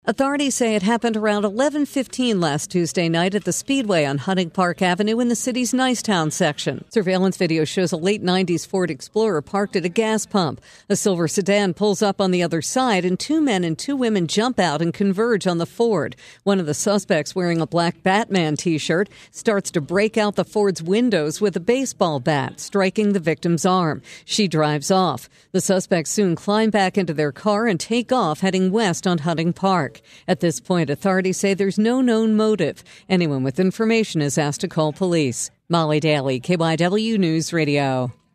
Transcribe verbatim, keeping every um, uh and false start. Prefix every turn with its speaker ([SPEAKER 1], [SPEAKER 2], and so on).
[SPEAKER 1] Authorities say it happened around eleven fifteen last Tuesday night at the Speedway on Hunting Park Avenue in the city's Nicetown section. Surveillance video shows a late nineties Ford Explorer parked at a gas pump. A silver sedan pulls up on the other side, and two men and two women jump out and converge on the Ford. One of the suspects, wearing a black Batman t-shirt, starts to break out the Ford's windows with a baseball bat, striking the victim's arm. She drives off. The suspects soon climb back into their car and take off, heading west on Hunting Park. At this point, authorities say there's no known motive. Anyone with information is asked to call police. Molly Daly, K Y W News Radio.